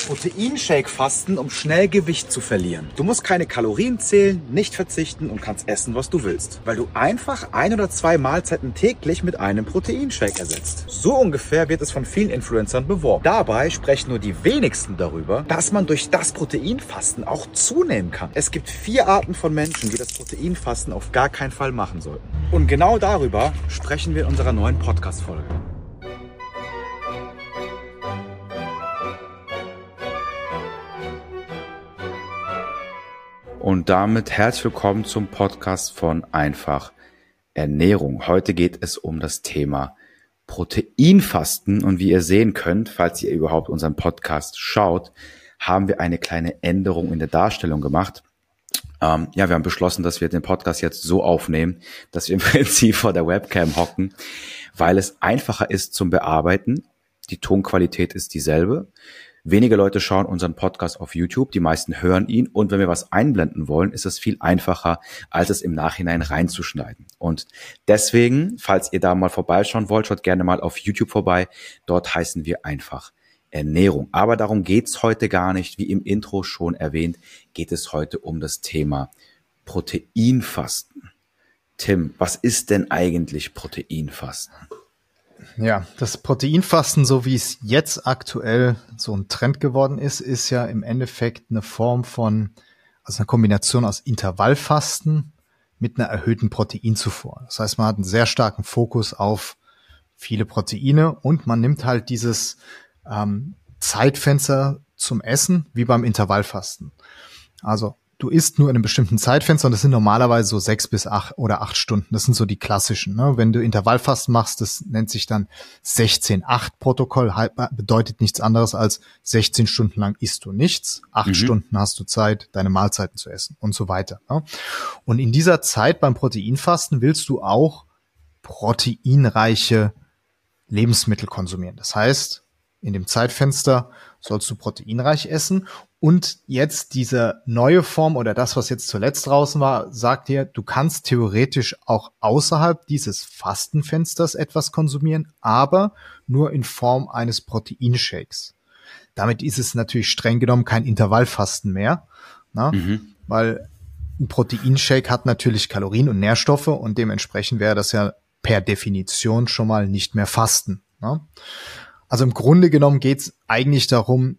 Proteinshake-Fasten, um schnell Gewicht zu verlieren. Du musst keine Kalorien zählen, nicht verzichten und kannst essen, was du willst. Weil du einfach 1 oder 2 Mahlzeiten täglich mit einem Proteinshake ersetzt. So ungefähr wird es von vielen Influencern beworben. Dabei sprechen nur die wenigsten darüber, dass man durch das Proteinfasten auch zunehmen kann. Es gibt 4 Arten von Menschen, die das Proteinfasten auf gar keinen Fall machen sollten. Und genau darüber sprechen wir in unserer neuen Podcast-Folge. Und damit herzlich willkommen zum Podcast von Einfach Ernährung. Heute geht es um das Thema Proteinfasten. Und wie ihr sehen könnt, falls ihr überhaupt unseren Podcast schaut, haben wir eine kleine Änderung in der Darstellung gemacht. Wir haben beschlossen, dass wir den Podcast jetzt so aufnehmen, dass wir im Prinzip vor der Webcam hocken, weil es einfacher ist zum Bearbeiten. Die Tonqualität ist dieselbe. Wenige Leute schauen unseren Podcast auf YouTube, die meisten hören ihn, und wenn wir was einblenden wollen, ist es viel einfacher, als es im Nachhinein reinzuschneiden. Und deswegen, falls ihr da mal vorbeischauen wollt, schaut gerne mal auf YouTube vorbei. Dort heißen wir einfach Ernährung. Aber darum geht's heute gar nicht. Wie im Intro schon erwähnt, geht es heute um das Thema Proteinfasten. Tim, was ist denn eigentlich Proteinfasten? Ja, das Proteinfasten, so wie es jetzt aktuell so ein Trend geworden ist, ist ja im Endeffekt eine Form von, also eine Kombination aus Intervallfasten mit einer erhöhten Proteinzufuhr. Das heißt, man hat einen sehr starken Fokus auf viele Proteine und man nimmt halt dieses Zeitfenster zum Essen, wie beim Intervallfasten. Also du isst nur in einem bestimmten Zeitfenster und das sind normalerweise so 6 bis 8 oder 8 Stunden. Das sind so die klassischen. Ne? Wenn du Intervallfasten machst, das nennt sich dann 16-8-Protokoll, bedeutet nichts anderes als 16 Stunden lang isst du nichts, 8 Stunden hast du Zeit, deine Mahlzeiten zu essen und so weiter. Ne? Und in dieser Zeit beim Proteinfasten willst du auch proteinreiche Lebensmittel konsumieren. Das heißt, in dem Zeitfenster sollst du proteinreich essen. Und jetzt diese neue Form oder das, was jetzt zuletzt draußen war, sagt dir, du kannst theoretisch auch außerhalb dieses Fastenfensters etwas konsumieren, aber nur in Form eines Proteinshakes. Damit ist es natürlich streng genommen kein Intervallfasten mehr, weil ein Proteinshake hat natürlich Kalorien und Nährstoffe und dementsprechend wäre das ja per Definition schon mal nicht mehr Fasten. Ne? Also im Grunde genommen geht es eigentlich darum,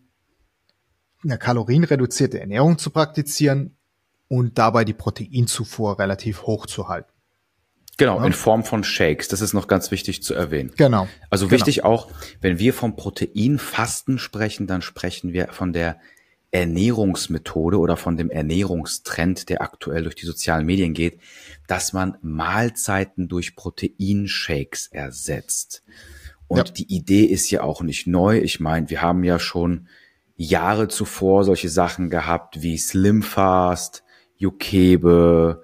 eine kalorienreduzierte Ernährung zu praktizieren und dabei die Proteinzufuhr relativ hoch zu halten. Genau, ja. In Form von Shakes. Das ist noch ganz wichtig zu erwähnen. Genau. Also wichtig auch, wenn wir vom Proteinfasten sprechen, dann sprechen wir von der Ernährungsmethode oder von dem Ernährungstrend, der aktuell durch die sozialen Medien geht, dass man Mahlzeiten durch Proteinshakes ersetzt. Und die Idee ist ja auch nicht neu. Ich meine, wir haben ja schon Jahre zuvor solche Sachen gehabt wie Slimfast, Jokebe,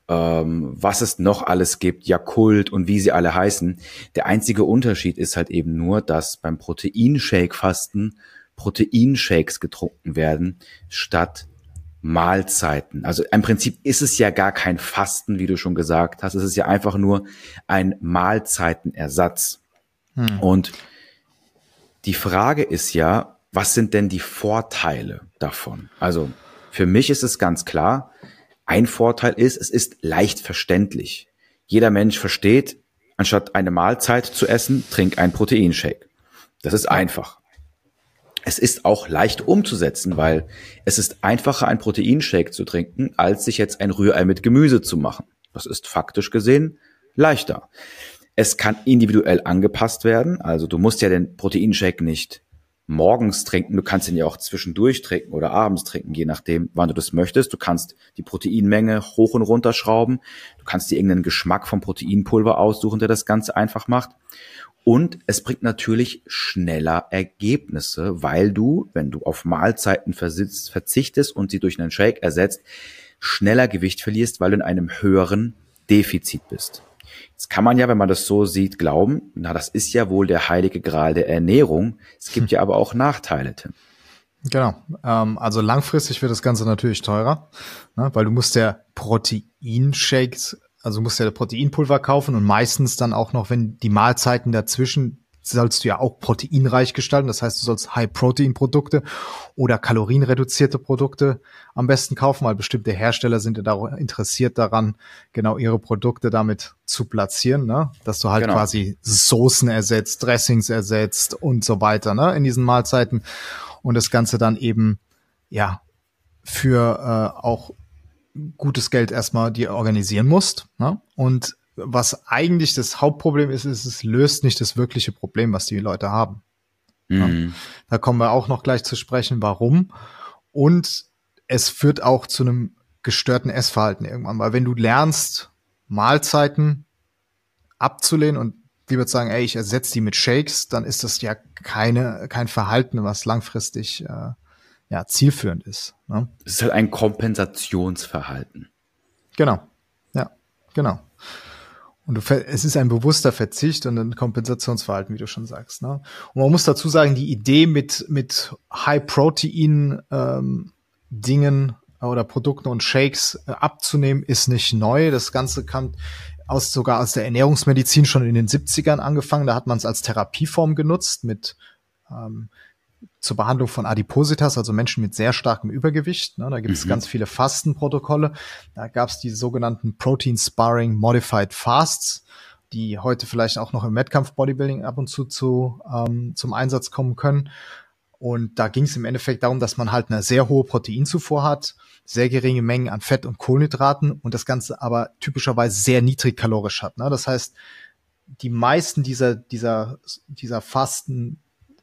was es noch alles gibt, Yakult und wie sie alle heißen. Der einzige Unterschied ist halt eben nur, dass beim Proteinshake-Fasten Proteinshakes getrunken werden statt Mahlzeiten. Also im Prinzip ist es ja gar kein Fasten, wie du schon gesagt hast. Es ist ja einfach nur ein Mahlzeitenersatz. Und die Frage ist ja, was sind denn die Vorteile davon? Also für mich ist es ganz klar, ein Vorteil ist, es ist leicht verständlich. Jeder Mensch versteht, anstatt eine Mahlzeit zu essen, trink einen Proteinshake. Das ist einfach. Es ist auch leicht umzusetzen, weil es ist einfacher, einen Proteinshake zu trinken, als sich jetzt ein Rührei mit Gemüse zu machen. Das ist faktisch gesehen leichter. Es kann individuell angepasst werden. Also du musst ja den Proteinshake nicht morgens trinken. Du kannst ihn ja auch zwischendurch trinken oder abends trinken, je nachdem, wann du das möchtest. Du kannst die Proteinmenge hoch und runter schrauben. Du kannst dir irgendeinen Geschmack vom Proteinpulver aussuchen, der das Ganze einfach macht. Und es bringt natürlich schneller Ergebnisse, weil du, wenn du auf Mahlzeiten verzichtest und sie durch einen Shake ersetzt, schneller Gewicht verlierst, weil du in einem höheren Defizit bist. Jetzt kann man ja, wenn man das so sieht, glauben, na, das ist ja wohl der heilige Gral der Ernährung. Es gibt ja aber auch Nachteile, Tim. Genau. Also langfristig wird das Ganze natürlich teurer, ne, weil du musst ja Proteinshakes, also du musst ja Proteinpulver kaufen und meistens dann auch noch, wenn die Mahlzeiten dazwischen sollst du ja auch proteinreich gestalten. Das heißt, du sollst High-Protein-Produkte oder kalorienreduzierte Produkte am besten kaufen, weil bestimmte Hersteller sind ja daran interessiert daran, genau ihre Produkte damit zu platzieren, ne? Dass du halt quasi Soßen ersetzt, Dressings ersetzt und so weiter, ne? In diesen Mahlzeiten und das Ganze dann eben, ja, für auch gutes Geld erstmal dir organisieren musst, ne? Und was eigentlich das Hauptproblem ist, es löst nicht das wirkliche Problem, was die Leute haben. Ja. Da kommen wir auch noch gleich zu sprechen, warum. Und es führt auch zu einem gestörten Essverhalten irgendwann, weil wenn du lernst, Mahlzeiten abzulehnen und lieber zu sagen, ey, ich ersetze die mit Shakes, dann ist das ja kein Verhalten, was langfristig zielführend ist. Ne? Es ist halt ein Kompensationsverhalten. Genau, ja, genau. Und es ist ein bewusster Verzicht und ein Kompensationsverhalten, wie du schon sagst. Ne? Und man muss dazu sagen, die Idee mit High-Protein Dingen oder Produkten und Shakes abzunehmen, ist nicht neu. Das Ganze kam sogar aus der Ernährungsmedizin schon in den 70ern angefangen. Da hat man es als Therapieform genutzt mit zur Behandlung von Adipositas, also Menschen mit sehr starkem Übergewicht. Ne, da gibt es ganz viele Fastenprotokolle. Da gab es die sogenannten Protein Sparring Modified Fasts, die heute vielleicht auch noch im Wettkampf-Bodybuilding ab und zu zum Einsatz kommen können. Und da ging es im Endeffekt darum, dass man halt eine sehr hohe Proteinzufuhr hat, sehr geringe Mengen an Fett und Kohlenhydraten und das Ganze aber typischerweise sehr niedrig kalorisch hat. Ne? Das heißt, die meisten dieser Fasten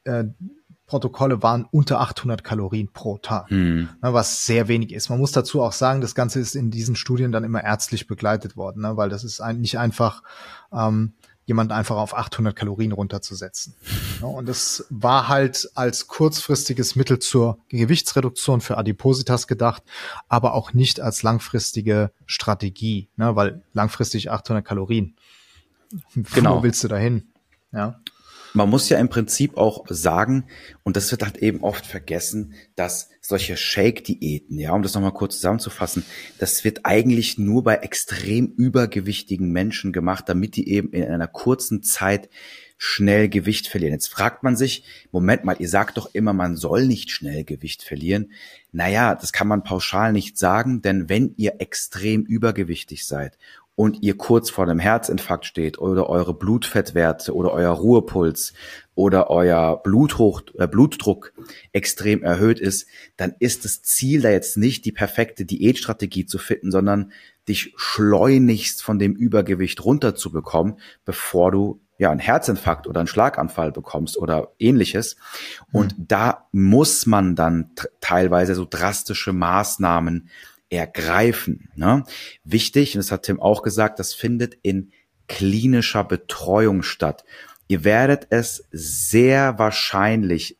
Protokolle waren unter 800 Kalorien pro Tag, was sehr wenig ist. Man muss dazu auch sagen, das Ganze ist in diesen Studien dann immer ärztlich begleitet worden, ne? Weil das ist nicht einfach, jemanden einfach auf 800 Kalorien runterzusetzen. Ja, und das war halt als kurzfristiges Mittel zur Gewichtsreduktion für Adipositas gedacht, aber auch nicht als langfristige Strategie, ne? Weil langfristig 800 Kalorien. Genau. Wo willst du dahin? Ja. Man muss ja im Prinzip auch sagen, und das wird halt eben oft vergessen, dass solche Shake-Diäten, ja, um das nochmal kurz zusammenzufassen, das wird eigentlich nur bei extrem übergewichtigen Menschen gemacht, damit die eben in einer kurzen Zeit schnell Gewicht verlieren. Jetzt fragt man sich, Moment mal, ihr sagt doch immer, man soll nicht schnell Gewicht verlieren. Naja, das kann man pauschal nicht sagen, denn wenn ihr extrem übergewichtig seid und ihr kurz vor einem Herzinfarkt steht oder eure Blutfettwerte oder euer Ruhepuls oder euer Blutdruck extrem erhöht ist, dann ist das Ziel da jetzt nicht, die perfekte Diätstrategie zu finden, sondern dich schleunigst von dem Übergewicht runterzubekommen, bevor du einen Herzinfarkt oder einen Schlaganfall bekommst oder ähnliches. Und da muss man dann teilweise so drastische Maßnahmen ergreifen. Ne? Wichtig, und das hat Tim auch gesagt, das findet in klinischer Betreuung statt. Ihr werdet es sehr wahrscheinlich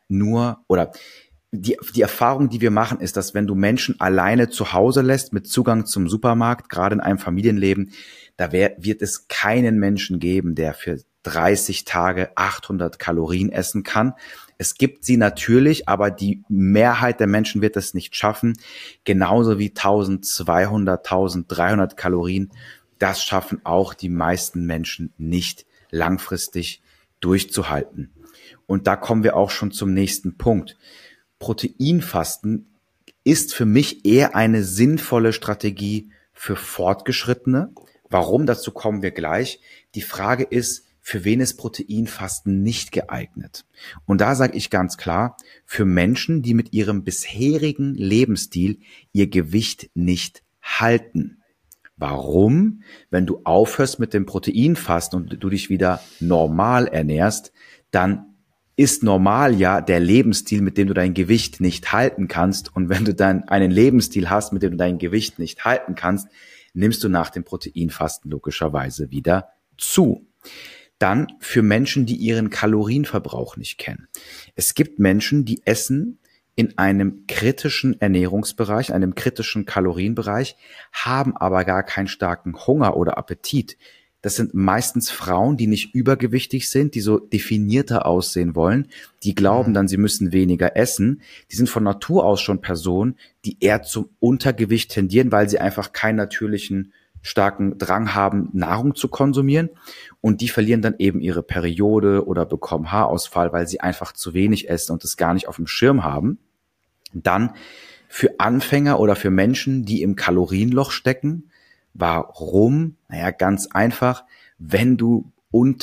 die Erfahrung, die wir machen, ist, dass wenn du Menschen alleine zu Hause lässt mit Zugang zum Supermarkt, gerade in einem Familienleben, da wird es keinen Menschen geben, der für 30 Tage 800 Kalorien essen kann. Es gibt sie natürlich, aber die Mehrheit der Menschen wird es nicht schaffen. Genauso wie 1200, 1300 Kalorien. Das schaffen auch die meisten Menschen nicht langfristig durchzuhalten. Und da kommen wir auch schon zum nächsten Punkt. Proteinfasten ist für mich eher eine sinnvolle Strategie für Fortgeschrittene. Warum? Dazu kommen wir gleich. Die Frage ist, für wen ist Proteinfasten nicht geeignet? Und da sage ich ganz klar, für Menschen, die mit ihrem bisherigen Lebensstil ihr Gewicht nicht halten. Warum? Wenn du aufhörst mit dem Proteinfasten und du dich wieder normal ernährst, dann ist normal ja der Lebensstil, mit dem du dein Gewicht nicht halten kannst. Und wenn du dann einen Lebensstil hast, mit dem du dein Gewicht nicht halten kannst, nimmst du nach dem Proteinfasten logischerweise wieder zu. Dann für Menschen, die ihren Kalorienverbrauch nicht kennen. Es gibt Menschen, die essen in einem kritischen Ernährungsbereich, einem kritischen Kalorienbereich, haben aber gar keinen starken Hunger oder Appetit. Das sind meistens Frauen, die nicht übergewichtig sind, die so definierter aussehen wollen, die glauben dann, sie müssen weniger essen. Die sind von Natur aus schon Personen, die eher zum Untergewicht tendieren, weil sie einfach keinen natürlichen starken Drang haben, Nahrung zu konsumieren, und die verlieren dann eben ihre Periode oder bekommen Haarausfall, weil sie einfach zu wenig essen und es gar nicht auf dem Schirm haben. Dann für Anfänger oder für Menschen, die im Kalorienloch stecken. Warum? Naja, ganz einfach, wenn du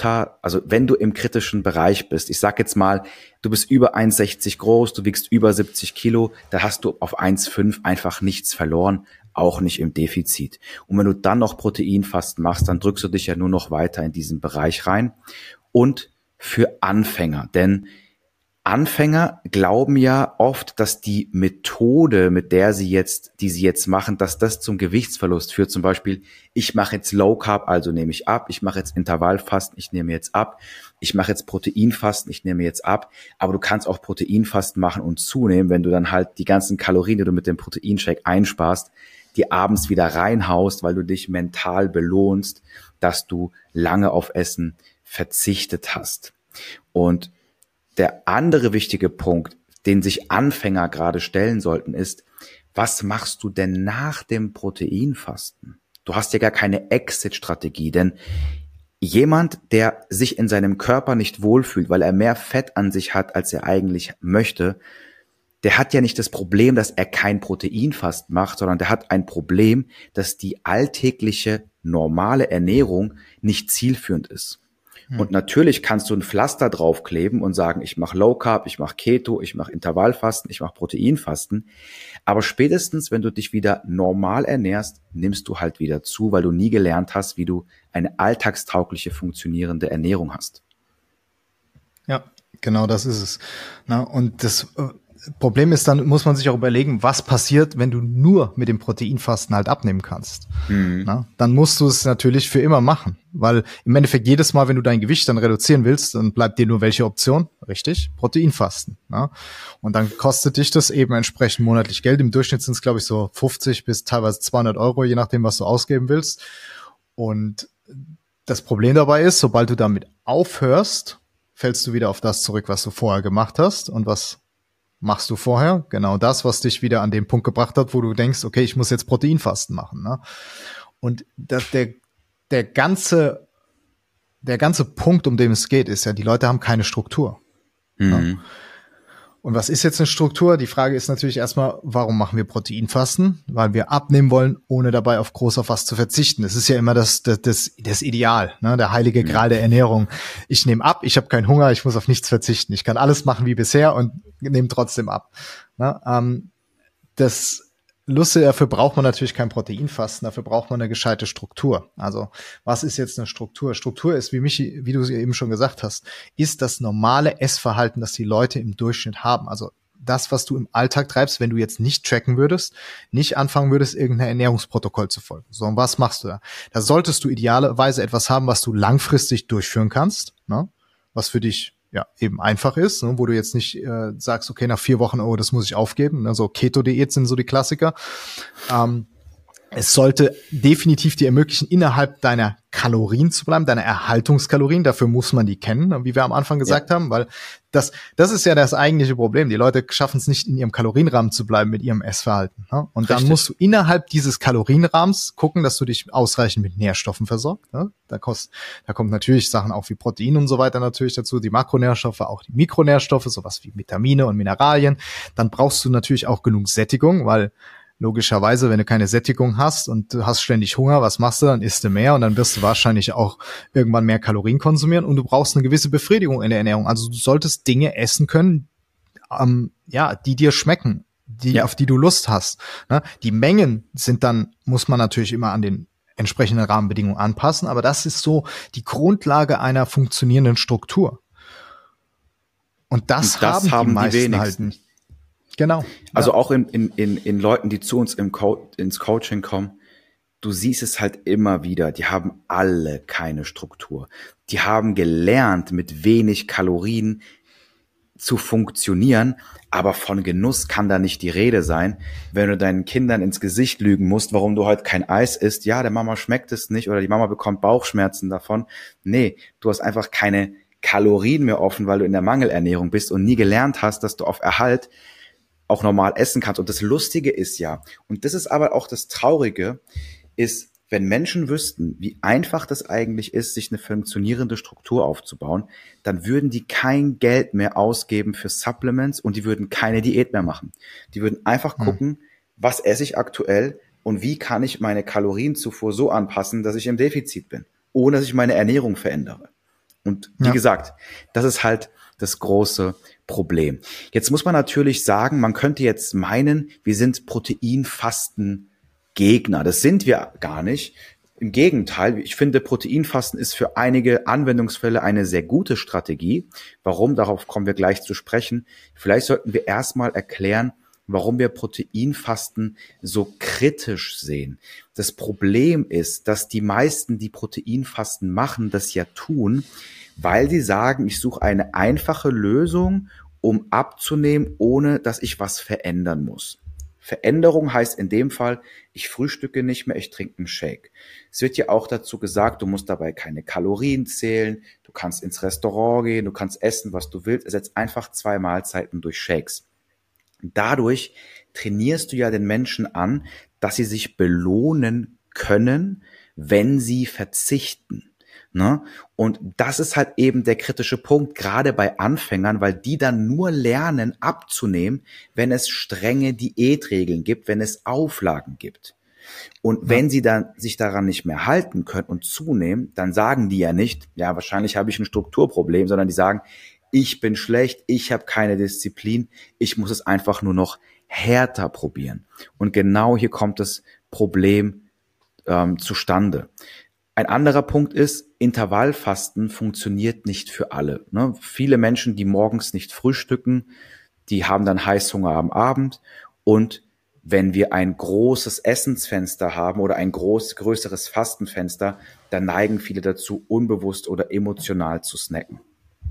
im kritischen Bereich bist. Ich sag jetzt mal, du bist über 1,60 groß, du wiegst über 70 Kilo, da hast du auf 1,5 einfach nichts verloren, auch nicht im Defizit. Und wenn du dann noch Proteinfasten machst, dann drückst du dich ja nur noch weiter in diesen Bereich rein. Und für Anfänger, denn Anfänger glauben ja oft, dass die Methode, die sie jetzt machen, dass das zum Gewichtsverlust führt. Zum Beispiel, ich mache jetzt Low Carb, also nehme ich ab. Ich mache jetzt Intervallfasten, ich nehme jetzt ab. Ich mache jetzt Proteinfasten, ich nehme jetzt ab. Aber du kannst auch Proteinfasten machen und zunehmen, wenn du dann halt die ganzen Kalorien, die du mit dem Proteinshake einsparst, die abends wieder reinhaust, weil du dich mental belohnst, dass du lange auf Essen verzichtet hast. Und der andere wichtige Punkt, den sich Anfänger gerade stellen sollten, ist, was machst du denn nach dem Proteinfasten? Du hast ja gar keine Exit-Strategie, denn jemand, der sich in seinem Körper nicht wohlfühlt, weil er mehr Fett an sich hat, als er eigentlich möchte, der hat ja nicht das Problem, dass er kein Proteinfasten macht, sondern der hat ein Problem, dass die alltägliche, normale Ernährung nicht zielführend ist. Und natürlich kannst du ein Pflaster draufkleben und sagen, ich mache Low Carb, ich mache Keto, ich mache Intervallfasten, ich mache Proteinfasten. Aber spätestens, wenn du dich wieder normal ernährst, nimmst du halt wieder zu, weil du nie gelernt hast, wie du eine alltagstaugliche, funktionierende Ernährung hast. Ja, genau das ist es. Na, und das Problem ist, dann muss man sich auch überlegen, was passiert, wenn du nur mit dem Proteinfasten halt abnehmen kannst. Na, dann musst du es natürlich für immer machen, weil im Endeffekt jedes Mal, wenn du dein Gewicht dann reduzieren willst, dann bleibt dir nur welche Option? Richtig? Proteinfasten. Na? Und dann kostet dich das eben entsprechend monatlich Geld. Im Durchschnitt sind es, glaube ich, so 50 bis teilweise 200 Euro, je nachdem, was du ausgeben willst. Und das Problem dabei ist, sobald du damit aufhörst, fällst du wieder auf das zurück, was du vorher gemacht hast. Und was machst du vorher? Genau das, was dich wieder an den Punkt gebracht hat, wo du denkst, okay, ich muss jetzt Proteinfasten machen. Ne? Und der ganze Punkt, um den es geht, ist ja, die Leute haben keine Struktur. Ne? Und was ist jetzt eine Struktur? Die Frage ist natürlich erstmal, warum machen wir Proteinfasten? Weil wir abnehmen wollen, ohne dabei auf was zu verzichten. Das ist ja immer das Ideal, ne? Der heilige Gral der Ernährung. Ich nehme ab, ich habe keinen Hunger, ich muss auf nichts verzichten. Ich kann alles machen wie bisher und nehme trotzdem ab. Ne? Das Lustige, dafür braucht man natürlich kein Proteinfasten, dafür braucht man eine gescheite Struktur. Also, was ist jetzt eine Struktur? Struktur ist, wie du eben schon gesagt hast, ist das normale Essverhalten, das die Leute im Durchschnitt haben. Also das, was du im Alltag treibst, wenn du jetzt nicht tracken würdest, nicht anfangen würdest, irgendein Ernährungsprotokoll zu folgen. So, und was machst du da? Da solltest du idealerweise etwas haben, was du langfristig durchführen kannst, ne? Was für dich ja eben einfach ist, ne, wo du jetzt nicht sagst, okay, nach 4 Wochen, oh, das muss ich aufgeben. Also Keto-Diät sind so die Klassiker. Es sollte definitiv dir ermöglichen, innerhalb deiner Kalorien zu bleiben, deiner Erhaltungskalorien. Dafür muss man die kennen, wie wir am Anfang gesagt haben, weil das ist ja das eigentliche Problem. Die Leute schaffen es nicht, in ihrem Kalorienrahmen zu bleiben mit ihrem Essverhalten. Ne? Und dann musst du innerhalb dieses Kalorienrahmens gucken, dass du dich ausreichend mit Nährstoffen versorgst. Ne? Da kommt natürlich Sachen auch wie Protein und so weiter natürlich dazu, die Makronährstoffe, auch die Mikronährstoffe, sowas wie Vitamine und Mineralien. Dann brauchst du natürlich auch genug Sättigung, weil logischerweise, wenn du keine Sättigung hast und du hast ständig Hunger, was machst du? Dann isst du mehr und dann wirst du wahrscheinlich auch irgendwann mehr Kalorien konsumieren und du brauchst eine gewisse Befriedigung in der Ernährung. Also du solltest Dinge essen können, die dir schmecken, auf die du Lust hast. Ne? Die Mengen muss man natürlich immer an den entsprechenden Rahmenbedingungen anpassen, aber das ist so die Grundlage einer funktionierenden Struktur. Und das haben die meisten halt nicht. Genau. Also auch in Leuten, die zu uns ins Coaching kommen, du siehst es halt immer wieder, die haben alle keine Struktur. Die haben gelernt, mit wenig Kalorien zu funktionieren, aber von Genuss kann da nicht die Rede sein, wenn du deinen Kindern ins Gesicht lügen musst, warum du heute kein Eis isst. Ja, der Mama schmeckt es nicht oder die Mama bekommt Bauchschmerzen davon. Nee, du hast einfach keine Kalorien mehr offen, weil du in der Mangelernährung bist und nie gelernt hast, dass du auf Erhalt auch normal essen kannst. Und das Lustige ist ja, und das ist aber auch das Traurige, ist, Wenn Menschen wüssten, wie einfach das eigentlich ist, sich eine funktionierende Struktur aufzubauen, dann würden die kein Geld mehr ausgeben für Supplements und die würden keine Diät mehr machen. Die würden einfach gucken, was esse ich aktuell und wie kann ich meine Kalorienzufuhr so anpassen, dass ich im Defizit bin, ohne dass ich meine Ernährung verändere. Und wie gesagt, das ist halt das große Problem. Jetzt muss man natürlich sagen, man könnte jetzt meinen, wir sind Proteinfasten-Gegner. Das sind wir gar nicht. Im Gegenteil, ich finde, Proteinfasten ist für einige Anwendungsfälle eine sehr gute Strategie. Warum? Darauf kommen wir gleich zu sprechen. Vielleicht sollten wir erstmal erklären, warum wir Proteinfasten so kritisch sehen. Das Problem ist, dass die meisten, die Proteinfasten machen, das ja tun, weil sie sagen, ich suche eine einfache Lösung, um abzunehmen, ohne dass ich was verändern muss. Veränderung heißt in dem Fall, ich frühstücke nicht mehr, ich trinke einen Shake. Es wird ja auch dazu gesagt, du musst dabei keine Kalorien zählen, du kannst ins Restaurant gehen, du kannst essen, was du willst, ersetz einfach 2 Mahlzeiten durch Shakes. Dadurch trainierst du ja den Menschen an, dass sie sich belohnen können, wenn sie verzichten. Ne? Und das ist halt eben der kritische Punkt, gerade bei Anfängern, weil die dann nur lernen abzunehmen, wenn es strenge Diätregeln gibt, wenn es Auflagen gibt. Und wenn sie dann sich daran nicht mehr halten können und zunehmen, dann sagen die ja nicht, ja, wahrscheinlich habe ich ein Strukturproblem, sondern die sagen, ich bin schlecht, ich habe keine Disziplin, ich muss es einfach nur noch härter probieren. Und genau hier kommt das Problem zustande. Ein anderer Punkt ist, Intervallfasten funktioniert nicht für alle. Ne? Viele Menschen, die morgens nicht frühstücken, die haben dann Heißhunger am Abend. Und wenn wir ein großes Essensfenster haben oder ein größeres Fastenfenster, dann neigen viele dazu, unbewusst oder emotional zu snacken.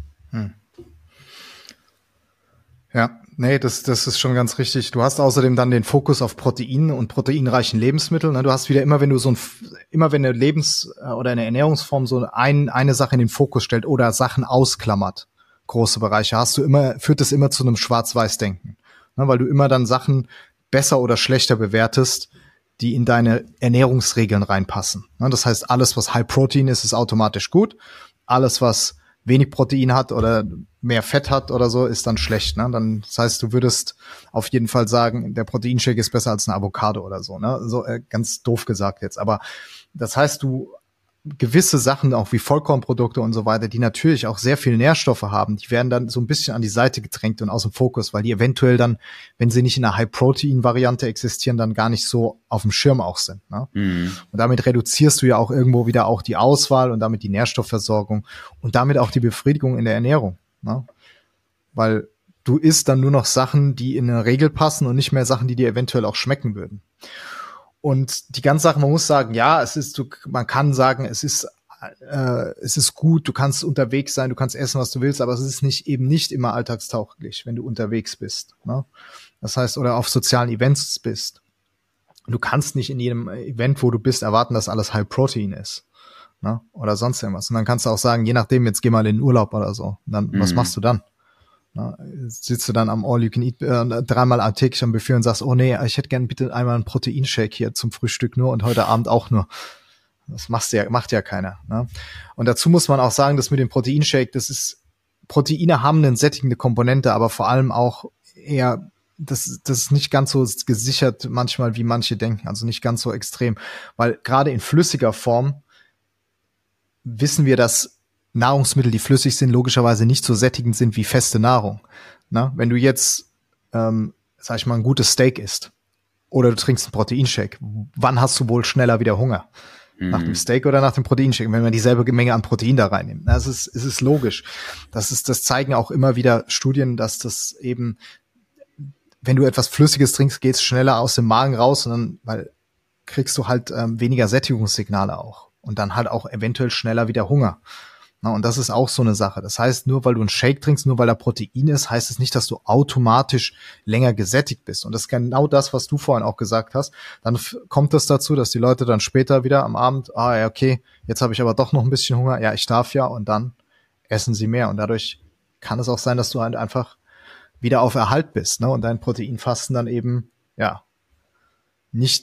Ja, nee, das ist schon ganz richtig. Du hast außerdem dann den Fokus auf Protein und proteinreichen Lebensmitteln. Du hast wieder immer, wenn eine oder eine Ernährungsform so eine Sache in den Fokus stellt oder Sachen ausklammert, große Bereiche, führt das immer zu einem Schwarz-Weiß-Denken. Weil du immer dann Sachen besser oder schlechter bewertest, die in deine Ernährungsregeln reinpassen. Das heißt, alles, was High Protein ist automatisch gut. Alles, was wenig Protein hat oder mehr Fett hat oder so, ist dann schlecht. Das heißt, du würdest auf jeden Fall sagen, der Proteinshake ist besser als eine Avocado oder so. So ganz doof gesagt jetzt. Aber das heißt, du gewisse Sachen, auch wie Vollkornprodukte und so weiter, die natürlich auch sehr viel Nährstoffe haben, die werden dann so ein bisschen an die Seite gedrängt und aus dem Fokus, weil die eventuell dann, wenn sie nicht in einer High-Protein-Variante existieren, dann gar nicht so auf dem Schirm auch sind. Und damit reduzierst du ja auch irgendwo wieder auch die Auswahl und damit die Nährstoffversorgung und damit auch die Befriedigung in der Ernährung. Weil du isst dann nur noch Sachen, die in eine Regel passen und nicht mehr Sachen, die dir eventuell auch schmecken würden. Und die ganze Sache, man muss sagen, ja, man kann sagen, es ist gut, du kannst unterwegs sein, du kannst essen, was du willst, aber es ist eben nicht immer alltagstauglich, wenn du unterwegs bist. Das heißt, oder auf sozialen Events bist. Du kannst nicht in jedem Event, wo du bist, erwarten, dass alles High Protein ist. Oder sonst irgendwas. Und dann kannst du auch sagen, je nachdem, jetzt geh mal in den Urlaub oder so. Und dann, was machst du dann? Sitzt du dann am All-You-Can-Eat 3-mal täglich am Buffet und sagst, oh nee, ich hätte gern bitte einmal einen Proteinshake hier zum Frühstück nur und heute Abend auch nur. Das macht ja keiner. Und dazu muss man auch sagen, dass mit dem Proteinshake, Proteine haben eine sättigende Komponente, aber vor allem auch eher, das ist nicht ganz so gesichert manchmal, wie manche denken, also nicht ganz so extrem, weil gerade in flüssiger Form wissen wir, dass Nahrungsmittel, die flüssig sind, logischerweise nicht so sättigend sind wie feste Nahrung. Wenn du jetzt, sag ich mal, ein gutes Steak isst oder du trinkst einen Proteinshake, wann hast du wohl schneller wieder Hunger? Nach dem Steak oder nach dem Proteinshake, wenn man dieselbe Menge an Protein da reinnimmt. Es ist logisch. Das zeigen auch immer wieder Studien, dass das eben, wenn du etwas Flüssiges trinkst, geht's schneller aus dem Magen raus und dann, weil kriegst du halt weniger Sättigungssignale auch und dann halt auch eventuell schneller wieder Hunger. Und das ist auch so eine Sache. Das heißt, nur weil du einen Shake trinkst, nur weil da Protein ist, heißt es nicht, dass du automatisch länger gesättigt bist. Und das ist genau das, was du vorhin auch gesagt hast. Dann kommt es dazu, dass die Leute dann später wieder am Abend, ja, okay, jetzt habe ich aber doch noch ein bisschen Hunger. Ja, ich darf ja. Und dann essen sie mehr. Und dadurch kann es auch sein, dass du halt einfach wieder auf Erhalt bist, und dein Proteinfasten dann eben, ja, nicht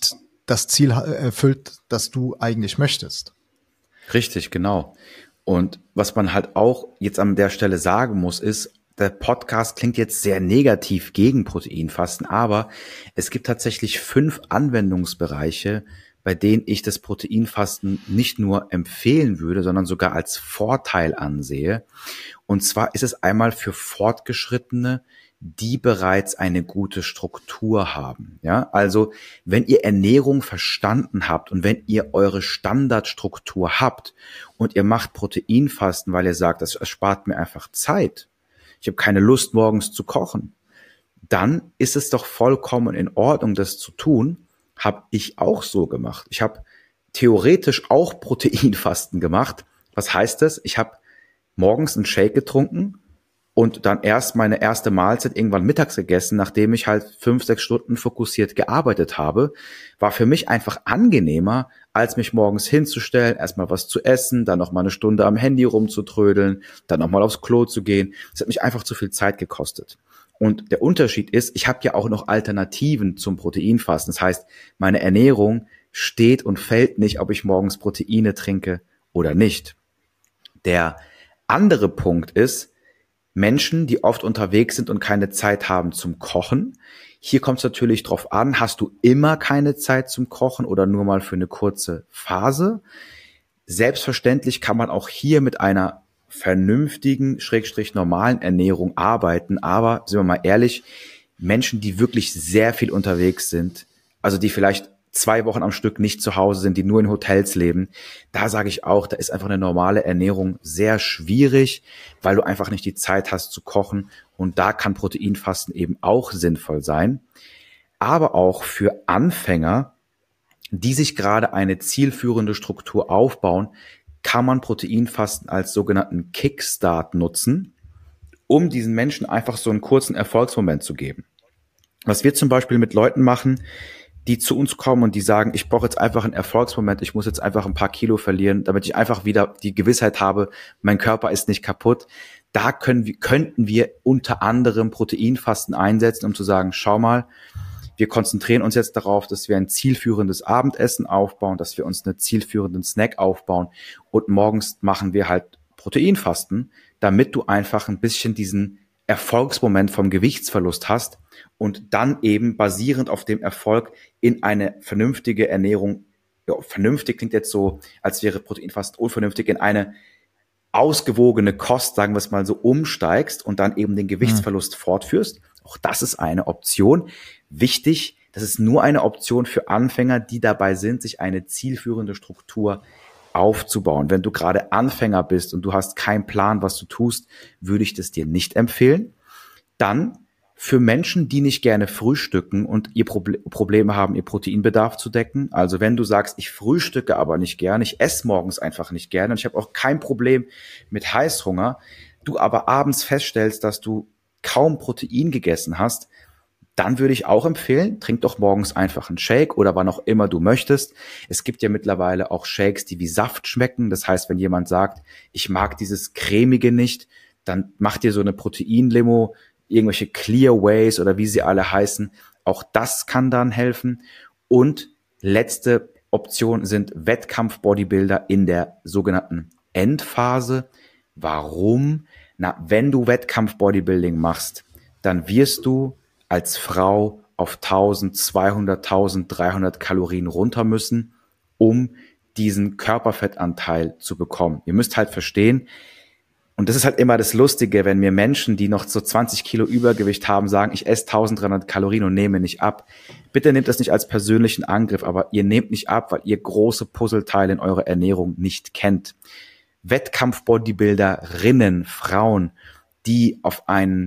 das Ziel erfüllt, das du eigentlich möchtest. Richtig, genau. Und was man halt auch jetzt an der Stelle sagen muss, ist, der Podcast klingt jetzt sehr negativ gegen Proteinfasten, aber es gibt tatsächlich 5 Anwendungsbereiche, bei denen ich das Proteinfasten nicht nur empfehlen würde, sondern sogar als Vorteil ansehe. Und zwar ist es einmal für Fortgeschrittene, die bereits eine gute Struktur haben. Ja, also wenn ihr Ernährung verstanden habt und wenn ihr eure Standardstruktur habt und ihr macht Proteinfasten, weil ihr sagt, das erspart mir einfach Zeit, ich habe keine Lust morgens zu kochen, dann ist es doch vollkommen in Ordnung, das zu tun. Habe ich auch so gemacht. Ich habe theoretisch auch Proteinfasten gemacht. Was heißt das? Ich habe morgens einen Shake getrunken und dann erst meine erste Mahlzeit irgendwann mittags gegessen, nachdem ich halt 5-6 Stunden fokussiert gearbeitet habe. War für mich einfach angenehmer, als mich morgens hinzustellen, erstmal was zu essen, dann noch mal eine Stunde am Handy rumzutrödeln, dann noch mal aufs Klo zu gehen. Das hat mich einfach zu viel Zeit gekostet. Und der Unterschied ist, ich habe ja auch noch Alternativen zum Proteinfasten. Das heißt, meine Ernährung steht und fällt nicht, ob ich morgens Proteine trinke oder nicht. Der andere Punkt ist, Menschen, die oft unterwegs sind und keine Zeit haben zum Kochen. Hier kommt es natürlich drauf an, hast du immer keine Zeit zum Kochen oder nur mal für eine kurze Phase? Selbstverständlich kann man auch hier mit einer vernünftigen, normalen Ernährung arbeiten, aber sind wir mal ehrlich, Menschen, die wirklich sehr viel unterwegs sind, also die vielleicht 2 Wochen am Stück nicht zu Hause sind, die nur in Hotels leben, da sage ich auch, da ist einfach eine normale Ernährung sehr schwierig, weil du einfach nicht die Zeit hast zu kochen und da kann Proteinfasten eben auch sinnvoll sein. Aber auch für Anfänger, die sich gerade eine zielführende Struktur aufbauen, kann man Proteinfasten als sogenannten Kickstart nutzen, um diesen Menschen einfach so einen kurzen Erfolgsmoment zu geben. Was wir zum Beispiel mit Leuten machen, die zu uns kommen und die sagen, ich brauche jetzt einfach einen Erfolgsmoment, ich muss jetzt einfach ein paar Kilo verlieren, damit ich einfach wieder die Gewissheit habe, mein Körper ist nicht kaputt. Da könnten wir unter anderem Proteinfasten einsetzen, um zu sagen, schau mal, wir konzentrieren uns jetzt darauf, dass wir ein zielführendes Abendessen aufbauen, dass wir uns einen zielführenden Snack aufbauen und morgens machen wir halt Proteinfasten, damit du einfach ein bisschen diesen Erfolgsmoment vom Gewichtsverlust hast und dann eben basierend auf dem Erfolg in eine vernünftige Ernährung, ja, vernünftig klingt jetzt so, als wäre Proteinfasten unvernünftig, in eine ausgewogene Kost, sagen wir es mal so, umsteigst und dann eben den Gewichtsverlust fortführst. Auch das ist eine Option. Wichtig, das ist nur eine Option für Anfänger, die dabei sind, sich eine zielführende Struktur aufzubauen. Wenn du gerade Anfänger bist und du hast keinen Plan, was du tust, würde ich das dir nicht empfehlen. Dann für Menschen, die nicht gerne frühstücken und ihr Probleme haben, ihr Proteinbedarf zu decken. Also wenn du sagst, ich frühstücke aber nicht gerne, ich esse morgens einfach nicht gerne und ich habe auch kein Problem mit Heißhunger, du aber abends feststellst, dass du kaum Protein gegessen hast, dann würde ich auch empfehlen, trink doch morgens einfach einen Shake oder wann auch immer du möchtest. Es gibt ja mittlerweile auch Shakes, die wie Saft schmecken. Das heißt, wenn jemand sagt, ich mag dieses Cremige nicht, dann mach dir so eine Proteinlimo, irgendwelche Clearways oder wie sie alle heißen. Auch das kann dann helfen. Und letzte Option sind Wettkampf-Bodybuilder in der sogenannten Endphase. Warum? Na, wenn du Wettkampf-Bodybuilding machst, dann wirst du als Frau auf 1200, 1300 Kalorien runter müssen, um diesen Körperfettanteil zu bekommen. Ihr müsst halt verstehen, und das ist halt immer das Lustige, wenn mir Menschen, die noch so 20 Kilo Übergewicht haben, sagen, ich esse 1300 Kalorien und nehme nicht ab. Bitte nehmt das nicht als persönlichen Angriff, aber ihr nehmt nicht ab, weil ihr große Puzzleteile in eurer Ernährung nicht kennt. Wettkampf-Bodybuilderinnen, Frauen, die auf einen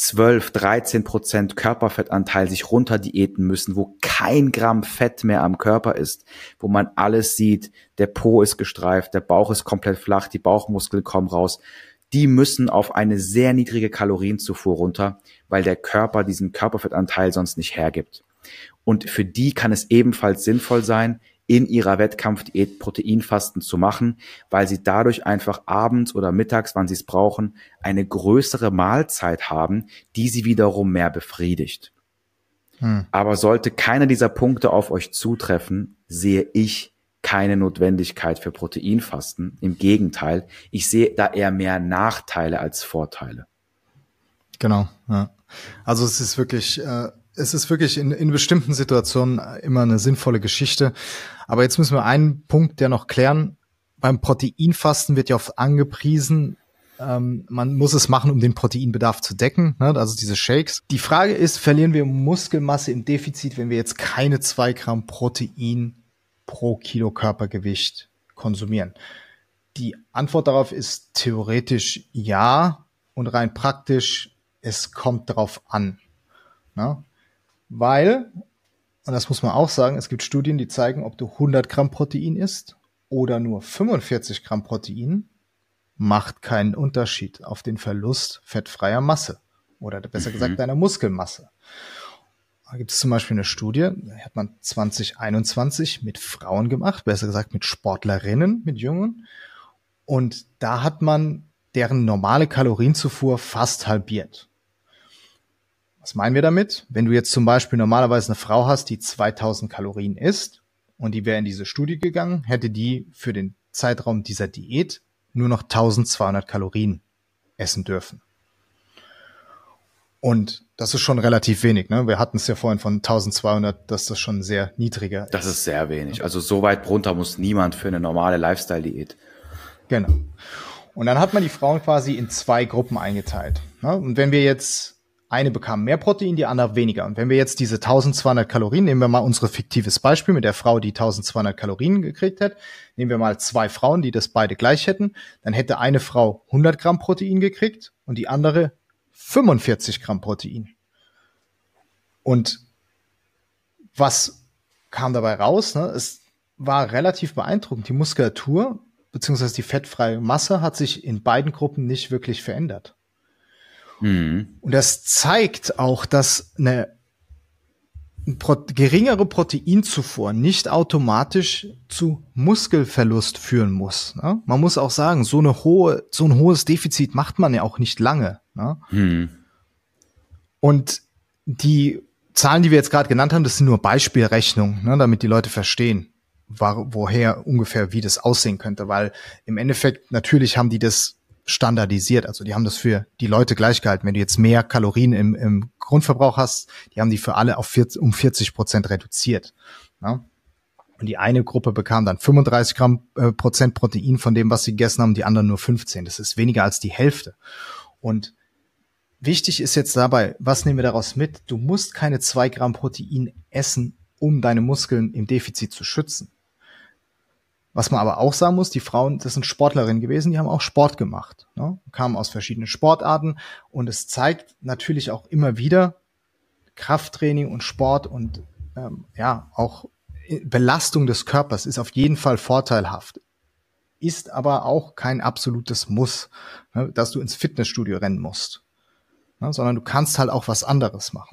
12-13% Körperfettanteil sich runterdiäten müssen, wo kein Gramm Fett mehr am Körper ist, wo man alles sieht, der Po ist gestreift, der Bauch ist komplett flach, die Bauchmuskeln kommen raus, die müssen auf eine sehr niedrige Kalorienzufuhr runter, weil der Körper diesen Körperfettanteil sonst nicht hergibt. Und für die kann es ebenfalls sinnvoll sein, in ihrer Wettkampfdiät Proteinfasten zu machen, weil sie dadurch einfach abends oder mittags, wann sie es brauchen, eine größere Mahlzeit haben, die sie wiederum mehr befriedigt. Aber sollte keiner dieser Punkte auf euch zutreffen, sehe ich keine Notwendigkeit für Proteinfasten. Im Gegenteil, ich sehe da eher mehr Nachteile als Vorteile. Genau, ja. Also es ist wirklich in bestimmten Situationen immer eine sinnvolle Geschichte. Aber jetzt müssen wir einen Punkt, der noch klären. Beim Proteinfasten wird ja oft angepriesen, man muss es machen, um den Proteinbedarf zu decken, ne? Also diese Shakes. Die Frage ist, verlieren wir Muskelmasse im Defizit, wenn wir jetzt keine 2 Gramm Protein pro Kilo Körpergewicht konsumieren? Die Antwort darauf ist theoretisch ja und rein praktisch, es kommt darauf an. Ne? Weil, und das muss man auch sagen, es gibt Studien, die zeigen, ob du 100 Gramm Protein isst oder nur 45 Gramm Protein, macht keinen Unterschied auf den Verlust fettfreier Masse oder besser gesagt deiner Muskelmasse. Da gibt es zum Beispiel eine Studie, die hat man 2021 mit Frauen gemacht, besser gesagt mit Sportlerinnen, mit Jungen. Und da hat man deren normale Kalorienzufuhr fast halbiert. Was meinen wir damit? Wenn du jetzt zum Beispiel normalerweise eine Frau hast, die 2000 Kalorien isst und die wäre in diese Studie gegangen, hätte die für den Zeitraum dieser Diät nur noch 1200 Kalorien essen dürfen. Und das ist schon relativ wenig, ne? Wir hatten es ja vorhin von 1200, dass das schon sehr niedriger ist. Das ist sehr wenig. Also so weit runter muss niemand für eine normale Lifestyle-Diät. Genau. Und dann hat man die Frauen quasi in 2 Gruppen eingeteilt. Ne? Und wenn wir jetzt, eine bekam mehr Protein, die andere weniger. Und wenn wir jetzt diese 1200 Kalorien, nehmen wir mal unser fiktives Beispiel mit der Frau, die 1200 Kalorien gekriegt hat, nehmen wir mal 2 Frauen, die das beide gleich hätten, dann hätte eine Frau 100 Gramm Protein gekriegt und die andere 45 Gramm Protein. Und was kam dabei raus? Ne? Es war relativ beeindruckend. Die Muskulatur beziehungsweise die fettfreie Masse hat sich in beiden Gruppen nicht wirklich verändert. Und das zeigt auch, dass eine geringere Proteinzufuhr nicht automatisch zu Muskelverlust führen muss. Ne? Man muss auch sagen, so ein hohes Defizit macht man ja auch nicht lange. Ne? Und die Zahlen, die wir jetzt gerade genannt haben, das sind nur Beispielrechnungen, ne, damit die Leute verstehen, woher ungefähr wie das aussehen könnte. Weil im Endeffekt natürlich haben die das standardisiert, also die haben das für die Leute gleich gehalten. Wenn du jetzt mehr Kalorien im Grundverbrauch hast, die haben die für alle um 40% reduziert. Ja? Und die eine Gruppe bekam dann 35 Gramm Prozent Protein von dem, was sie gegessen haben, die anderen nur 15. Das ist weniger als die Hälfte. Und wichtig ist jetzt dabei, was nehmen wir daraus mit? Du musst keine 2 Gramm Protein essen, um deine Muskeln im Defizit zu schützen. Was man aber auch sagen muss, die Frauen, das sind Sportlerinnen gewesen, die haben auch Sport gemacht, ne? Kamen aus verschiedenen Sportarten und es zeigt natürlich auch immer wieder Krafttraining und Sport und auch Belastung des Körpers ist auf jeden Fall vorteilhaft, ist aber auch kein absolutes Muss, ne, dass du ins Fitnessstudio rennen musst, ne, sondern du kannst halt auch was anderes machen.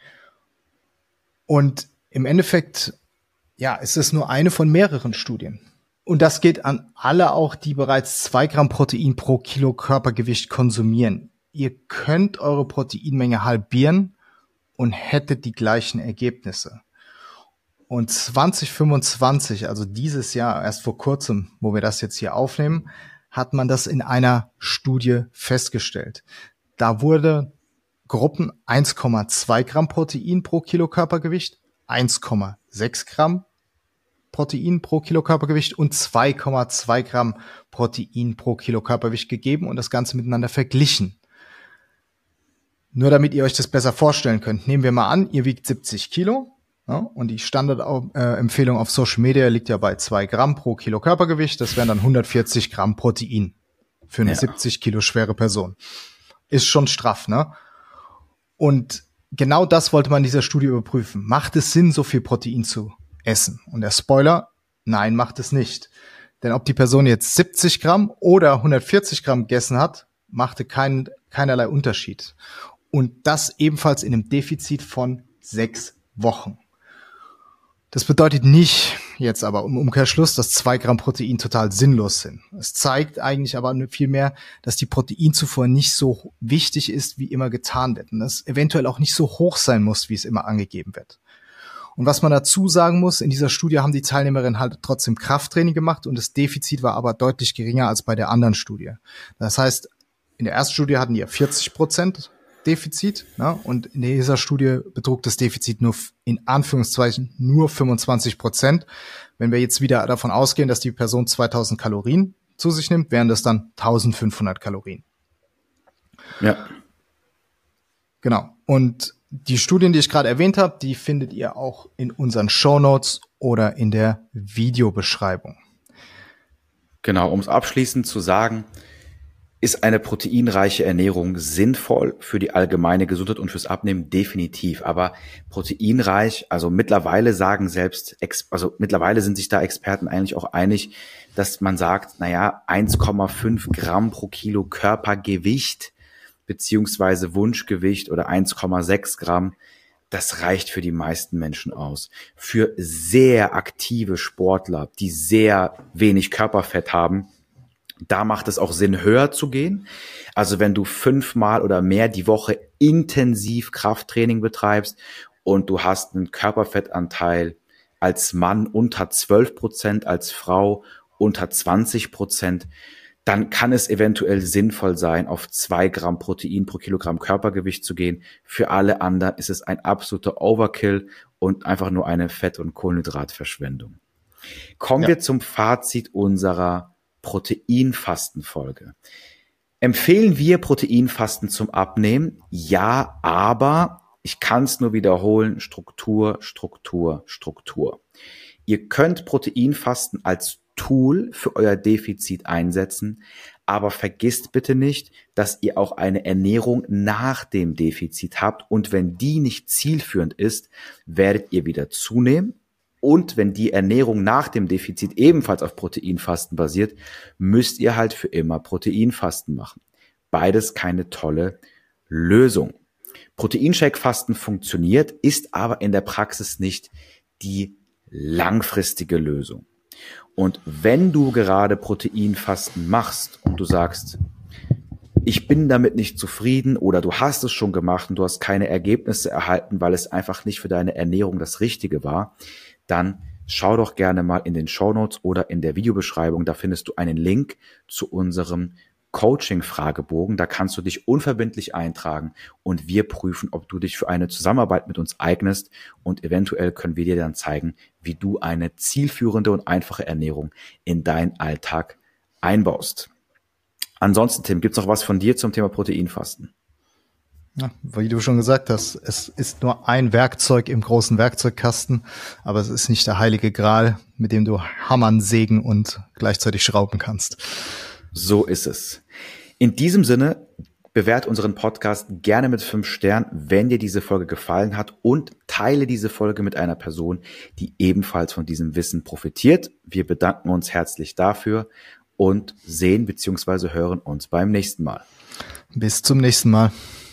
Und im Endeffekt, ja, es ist nur eine von mehreren Studien. Und das geht an alle auch, die bereits 2 Gramm Protein pro Kilo Körpergewicht konsumieren. Ihr könnt eure Proteinmenge halbieren und hättet die gleichen Ergebnisse. Und 2025, also dieses Jahr, erst vor kurzem, wo wir das jetzt hier aufnehmen, hat man das in einer Studie festgestellt. Da wurde Gruppen 1,2 Gramm Protein pro Kilo Körpergewicht, 1,6 Gramm Protein pro Kilo Körpergewicht und 2,2 Gramm Protein pro Kilo Körpergewicht gegeben und das Ganze miteinander verglichen. Nur damit ihr euch das besser vorstellen könnt, nehmen wir mal an, ihr wiegt 70 Kilo, ja, und die Standardempfehlung auf Social Media liegt ja bei 2 Gramm pro Kilo Körpergewicht. Das wären dann 140 Gramm Protein für eine 70 Kilo schwere Person. Ist schon straff, ne? Und genau das wollte man in dieser Studie überprüfen. Macht es Sinn, so viel Protein zu essen? Und der Spoiler, nein, macht es nicht. Denn ob die Person jetzt 70 Gramm oder 140 Gramm gegessen hat, machte keinerlei Unterschied. Und das ebenfalls in einem Defizit von 6 Wochen. Das bedeutet nicht, jetzt aber im Umkehrschluss, dass 2 Gramm Protein total sinnlos sind. Es zeigt eigentlich aber vielmehr, dass die Proteinzufuhr nicht so wichtig ist, wie immer getan wird. Und es eventuell auch nicht so hoch sein muss, wie es immer angegeben wird. Und was man dazu sagen muss, in dieser Studie haben die Teilnehmerinnen halt trotzdem Krafttraining gemacht und das Defizit war aber deutlich geringer als bei der anderen Studie. Das heißt, in der ersten Studie hatten die ja 40% Defizit, ne? Und in dieser Studie betrug das Defizit nur in Anführungszeichen nur 25%. Wenn wir jetzt wieder davon ausgehen, dass die Person 2000 Kalorien zu sich nimmt, wären das dann 1500 Kalorien. Ja. Genau. Und die Studien, die ich gerade erwähnt habe, die findet ihr auch in unseren Shownotes oder in der Videobeschreibung. Genau, um es abschließend zu sagen, ist eine proteinreiche Ernährung sinnvoll für die allgemeine Gesundheit und fürs Abnehmen? Definitiv. Aber proteinreich, also mittlerweile mittlerweile sind sich da Experten eigentlich auch einig, dass man sagt, 1,5 Gramm pro Kilo Körpergewicht beziehungsweise Wunschgewicht oder 1,6 Gramm, das reicht für die meisten Menschen aus. Für sehr aktive Sportler, die sehr wenig Körperfett haben, da macht es auch Sinn, höher zu gehen. Also wenn du 5-mal oder mehr die Woche intensiv Krafttraining betreibst und du hast einen Körperfettanteil als Mann unter 12%, als Frau unter 20%, dann kann es eventuell sinnvoll sein, auf 2 Gramm Protein pro Kilogramm Körpergewicht zu gehen. Für alle anderen ist es ein absoluter Overkill und einfach nur eine Fett- und Kohlenhydratverschwendung. Kommen wir zum Fazit unserer Proteinfastenfolge. Empfehlen wir Proteinfasten zum Abnehmen? Ja, aber ich kann es nur wiederholen, Struktur, Struktur, Struktur. Ihr könnt Proteinfasten als Tool für euer Defizit einsetzen, aber vergisst bitte nicht, dass ihr auch eine Ernährung nach dem Defizit habt und wenn die nicht zielführend ist, werdet ihr wieder zunehmen. Und wenn die Ernährung nach dem Defizit ebenfalls auf Proteinfasten basiert, müsst ihr halt für immer Proteinfasten machen. Beides keine tolle Lösung. Proteinshake-Fasten funktioniert, ist aber in der Praxis nicht die langfristige Lösung. Und wenn du gerade Proteinfasten machst und du sagst, ich bin damit nicht zufrieden oder du hast es schon gemacht und du hast keine Ergebnisse erhalten, weil es einfach nicht für deine Ernährung das Richtige war, dann schau doch gerne mal in den Shownotes oder in der Videobeschreibung. Da findest du einen Link zu unserem Coaching-Fragebogen. Da kannst du dich unverbindlich eintragen und wir prüfen, ob du dich für eine Zusammenarbeit mit uns eignest und eventuell können wir dir dann zeigen, wie du eine zielführende und einfache Ernährung in deinen Alltag einbaust. Ansonsten, Tim, gibt's noch was von dir zum Thema Proteinfasten? Ja, wie du schon gesagt hast, es ist nur ein Werkzeug im großen Werkzeugkasten, aber es ist nicht der heilige Gral, mit dem du hammern, sägen und gleichzeitig schrauben kannst. So ist es. In diesem Sinne, bewerte unseren Podcast gerne mit 5 Sternen, wenn dir diese Folge gefallen hat und teile diese Folge mit einer Person, die ebenfalls von diesem Wissen profitiert. Wir bedanken uns herzlich dafür und sehen bzw. hören uns beim nächsten Mal. Bis zum nächsten Mal.